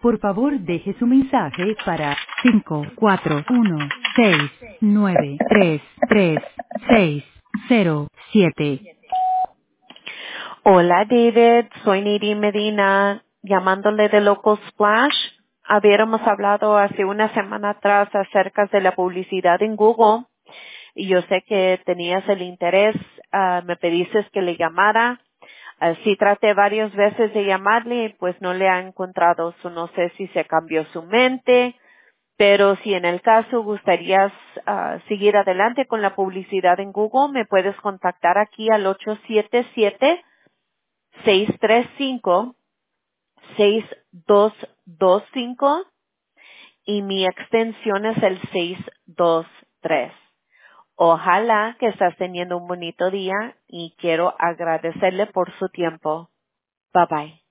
Por favor, deje su mensaje para 541-693-3607. Hola David, soy Nidhi Medina, llamándole de Local Splash. Habíamos hablado hace una semana atrás acerca de la publicidad en Google y yo sé que tenías el interés, me pediste que le llamara. Sí traté varias veces de llamarle y pues no le ha encontrado, no sé si se cambió su mente, pero si en el caso gustarías seguir adelante con la publicidad en Google, me puedes contactar aquí al 877-635-6225 y mi extensión es el 623. Ojalá que estás teniendo un bonito día y quiero agradecerle por su tiempo. Bye bye.